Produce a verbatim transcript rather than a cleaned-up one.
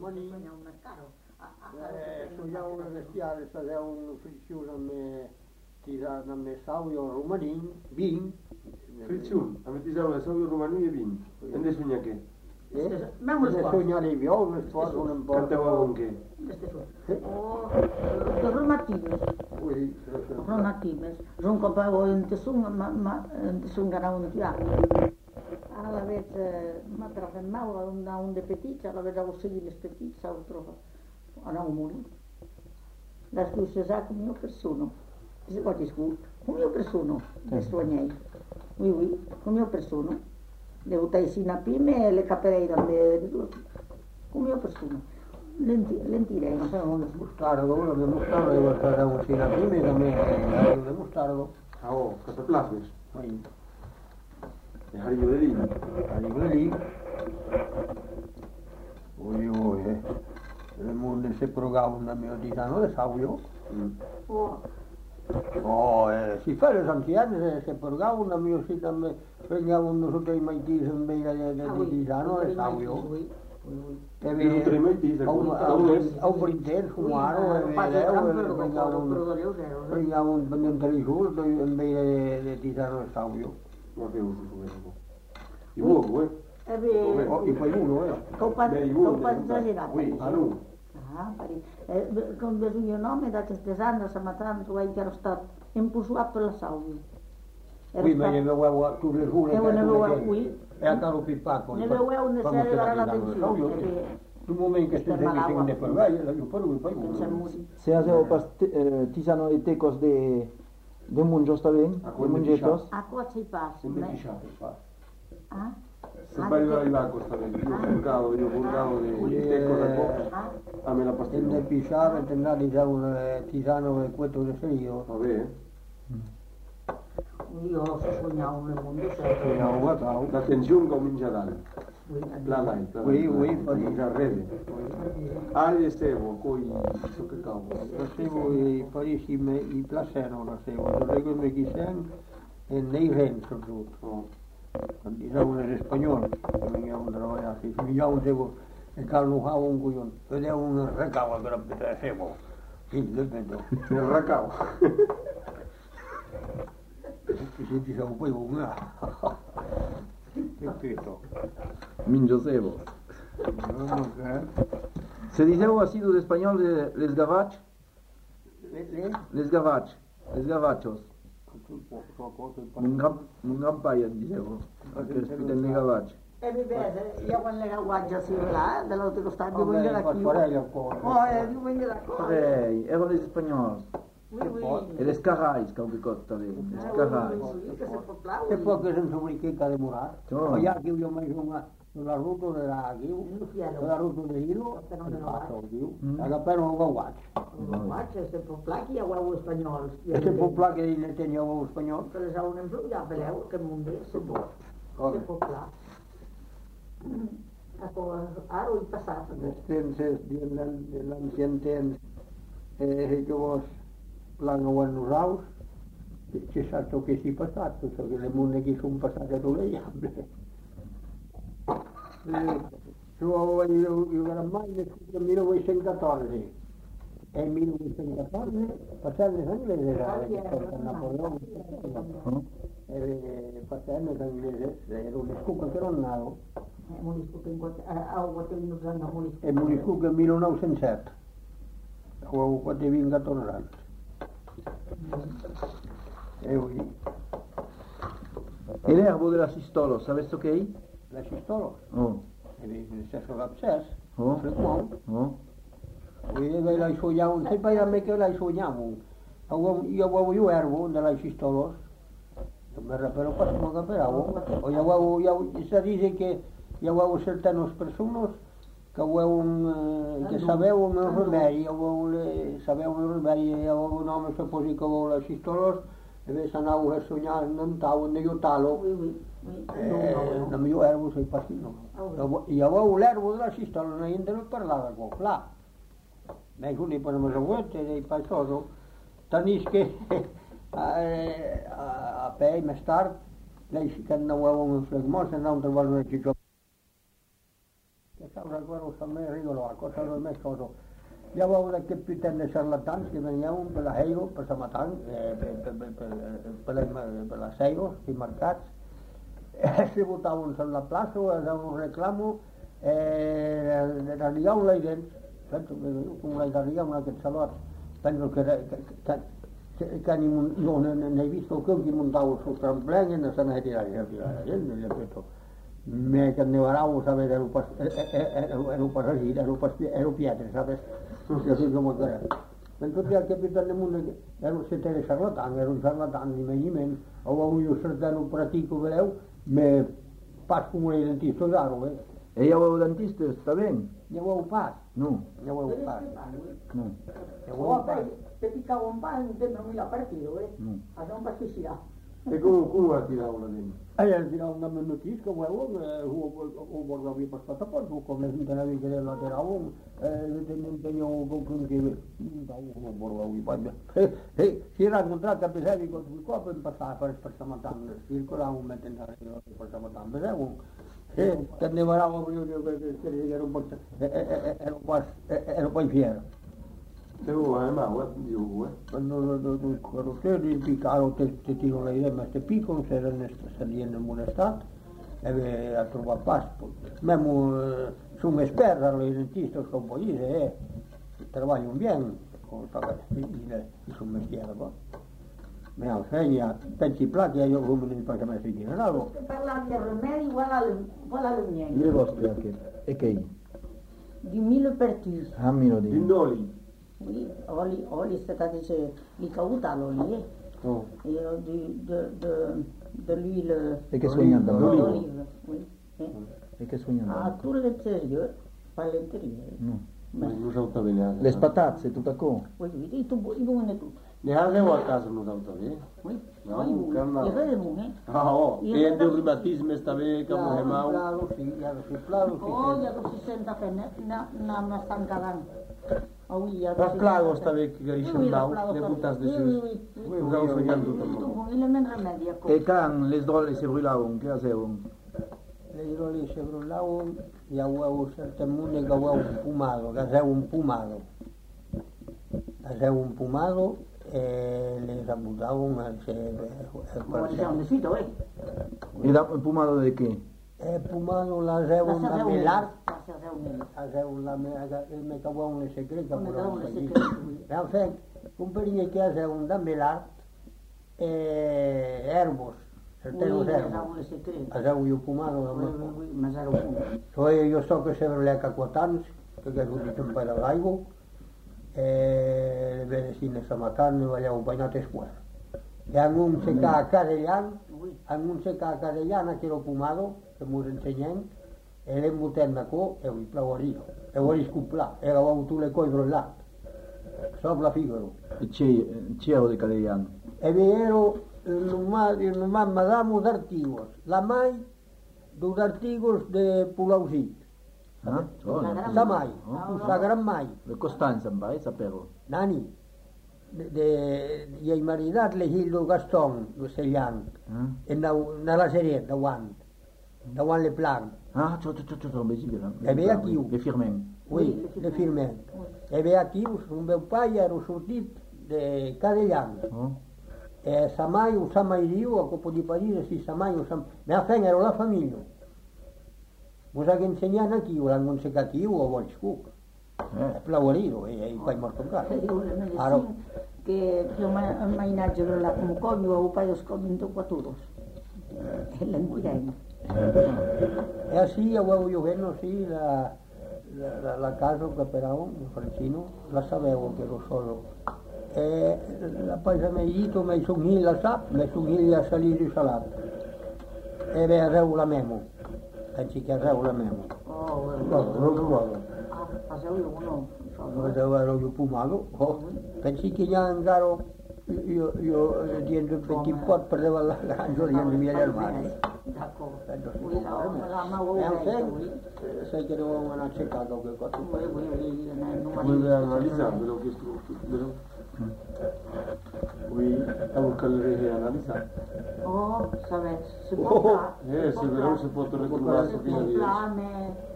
romaní. Sognava una bestiale, faceva una frizione a me, tirata a me sauio romaní, vin. Frizione, a me tirava sauio romaní e vin. E ne sogna che? Ne sogna le viole, sforzo un po'. Cantava con che? Oh, Romatimes. Oui, Romatimes. Zo'n kapel in te zongen, maar maar te zongen nou een jaar. Alla vez ma trafemmavo una un de petita, la vedevo seguire le petite, sa trovo. Ana un muri. La scusa sa come io persona. Se what is good? Come io persona. Le sognai. Oui oui, come io persona. Le utai sina pime e le caperei da me. Come io persona. Lentilei, non so come mustardo, quello che mustardo devo stare un sina pime da me, l'aglio di mustardo. Ah oh, cataplasmes. Oui. E aglio di lì. Aglio di lì. Oi oi, eh. Le munde se progavano da mio titano le sauio. Oh. Oh, eh, si fa le santiane se progavano da mio titano, venivano sotto i maitisi in beira di titano le sauio. E vi au printemps fumaro e vedeu prendiamo un pendente di giù in vez de tirarlo al sauio. Ma che uso questo? I uovo, eh? E vi Oh, i fai uno, eh? Copa esagerata. Oui, a lui. Ah, pari. E con il mio nome da queste anni siamo tanto che ero stato impulsato per la sauio. Oui, ma ne avevo tutte le giure. E ne avevo qui. E a caro pippaco. Ne avevo una serie da l'attenzione. Tu momento che stai dicendo de per vai, io per lui poi. Se avevo pas tisano e tecos de de mungios también, de mungetos. A cosa ci passa? Sempre pisciato, fa. Ah? Se vai a arrivare a Costa Rica, io burgavo, io burgavo di tecco da costa, a me la pastiglia. Tende pisciare, tende già un tisano e questo de serio. Vabbè. Io sognavo nel mondo sempre. Sognavo guardavo. L'attenzione comincia da lì. La lai, la Oui, oui, poi già rede. Ali stevo, coi so che cavolo. Facevo i parissime i placero, facevo, lo regole me chissem e nei renzo tutto. Diciamo in spagnolo, che veniamo a lavorare, si veniamo devo e Carlo Hao un cuion, vedevo un recavo per facevo. Sì, lo vedo. Il racao. Si diceva poi una. Ripeto. Min Josebo. Se dicevo así de español de les gavach, les gavach, les gavachos. Non paien, dicevo, perché ospiten le gavach. E mi vede, io quando le gavacce si là, dall'altro costato, di venire da qui. Oh, Oh, di venire da qui. Hey, ero les españols. Oui, oui. E les carrais, calpicot también, les carrais. se può che non so che cade murar. Oh. Ya que yo me una la ruta de la aquí, la ruta de hilo, non passo diu. Aga però non va guac. Gavacce, se può plaki, a uovo spagnol. E se può pla che ne teniamo un spagnolo. Per esempio, un influia, veleu, che mondo se può. Se può pla. Ecco, aro il passato. Entonces, l'ancien temps, eh, yo vos plano buenos raus, c'è stato che si è passato, so che le monne che sono passate tu le gambe. Io, io, io era mai nel millenovecentoquattordici e nel millenovecentoquattordici passare l'inglese era per Napoleone e passare l'inglese era un scucco che non nato E Monisco e Monisco che nel millenovecentosette avevo quattro vinga tolleranza e oi E l'erbo della Sistolo, sapessi che? la Sistolo Oh, e il stesso l'abscesso oh, frequon oh. e la sognavo sempre a me che la sognavo io avevo io erbo della Sistolo me però pas mo caperavo o io avevo io si dice che io avevo certas personas que avevo che sapevano un rimedi avevo sapevano un rimedi avevo un nome supposi che avevo la Sistolo e invece andavo a sognare non stavo ne io talo la mio erbo sei passino io avevo l'erbo della Sistolo niente non parlava con là ma quindi per me vuote dei passato tanis che a pei més tard lei si che non avevo un flegmos e non trovavo una città che stava recuerdo també rigo la cosa no més cosa. Hi ha aquest que piten de charlatans que venien per la Heiro, per la Matant, eh, per, per, per, per, per, per les Heiros, i mercats. Se votaven en la plaça, era un reclamo, eh, arribar un leidents, com l'arribar un aquest salot, penso que, que, que, que, que ni, no, n'he vist que qui muntava sus tramplenes, no se n'ha tirat a la gent, no l'he fet. Me que nevaramos a ver el pas el pasajero el pas el piedra, ¿sabes? Yo soy como que entonces el capitán del mundo era un setè de charlatán, era un charlatán ni menys ni menys. O un certain practico veleu, me pas com un dentista, claro, eh? Ella va al dentista, està bé? Ja ho heu pas? No. Ja ho heu pas? No. Ja ho heu pas? Te picava un pa, no tens mil partido, eh? No. Això un pasticcià. E come, come ha tirato la dentro? Allora tiravo una noticia, avevo, ho guardato per stata poi, come la navi che la tiravo, non tenevo con che non guardavo i pagli. E si era incontrato a Pesevi con il corpo e passava per questa mattina, circolavo un mezzo in per questa mattina, Pesevi, e che ne varavo perché ero un po' ero quasi ero poi fiero. E voi, ma guardi io, eh? Quando quello che di piccolo te te tiro la idea, ma te piccolo se era saliendo in buon stato e a trovare pasto. Memo sono esperto all'identista che un po' eh, lavoro bene con il suo mestiere qua. Mi insegna, pensi plati io come non faccio mai sentire, no? Parlare di remedi, guarda le mie. Le vostre anche. E che? Di mille pertus. A meno di... Pindoli. Oui, oli, oli, c'est-à-dire les caoutes à l'olive, Oh. et euh, du, de, de, de l'huile E che sognando? d'olive, oui. Et E che sognando? à tout l'intérieur, pas l'intérieur. No. Mais, Non salta bene. Le spatazze, tutto qua? oui, oui, il tout, il bon et tout. Ne avevo a casa non salta bene? Oui, No, oui, oui, calma. il est bon, hein. Ah, oh, Io e non- del reumatismo sta bene, come è mau. Plalo, sì, sì, plalo, Oh, il y sì. a aussi senta che na na na stanno cagando. Oh oui, il y a La aussi plago senta sta che- bene che carisce Oui, il la mau, plago le sta- buttas de oui, sus. oui, oui, oui. Oui, stavo sognando tutto il Tout mondo. bon, il est même remède, ecco. E can le sdrolle si brulavano, che facevano? Le idroli se brullavano, e avevo certe munde che avevo un pumado, che avevo un pumado. Avevo un pumado e le rabutavano al Bon, c'est un dessus, oui. E da pumato di che? E pumado l'avevo La una melar, Ça, c'est un mille. avevo la me cavavo le segrete, Come pure cavavo un le paio. segrete, oui. E fait, un perigne che avevo un da melar e erbos, certi Oui, erbos. cavavo le segrete. Avevo io pumado, Oui, oui, oui, mais era un Poi io so che se le caquatans, perché ho detto un paio d'aigo, e le vede sinne stamattina, vogliamo bagnate scuola. E hanno un seca a Cadellan, Oui. hanno un seca a Cadellan che l'ho pumato, che mi insegnano, e le mutenna co, e il plavorino, e voglio scuplare, e avevo tutte le cose brollate, sopra figuro. E c'ero di Cadegliano. E vi ero in un madamo d'artigos, la mai dos artigos de Pulausit. Ah? Oh, La no. gran- Sa mai, Oh. sa gran mai. Le Costanza, vai, sapevo. Nani, de, de, i hai maridat l'Egildo Gastón, lo Sellan, Ah? en la, na la sèrie, davant, davant le plan. Ah, ciò, ciò, ciò, ciò, beh, sì, vero. E ve aquí. Le firmen. Oui, le firmem. E ve aquí, un meu pai era sortit de Cadellan. Oh? E sa mai, o sa mai diu, a copo di París, si sa mai, o sa... Me ha feng, era la famiglia. Vos ha ensenyat aquí, o l'han consegat aquí, o a Bolscuc. Eh. Plavorino, e i pai morto in casa. Io le Aro. medicine che più o meno mainaggia la come cogno o paio scomento quattro. E l'anguiamo. E así, avevo io veno, sì, la, la, la, la casa che operavo, il Francino, la sapevo che ero solo. E la paese mi ha detto, mi sono lì la sap, mi sono lì a salire il salato. E beh, avevo la memo. Pensi che avevo la memo. Oh, Guarda, non lo trovo. ah, facevo io uno, Non ero io fumato. Oh. Pensi che già ancora io, io dietro il petit pot perdeva la grangia dietro i miei armadi. D'accordo. Oui, la, la ma E vuoi, anche, oui. sai che devo andare a cercare qualche cosa. Oui, oui, oui, non Come mi deve analizzare, ve l'ho chiesto vero? Oui, stavo calore analizzare. Oh, ça va, c'est Oh. pas ça. Eh, se però si può ritrovare C'est prima pas di ça, mais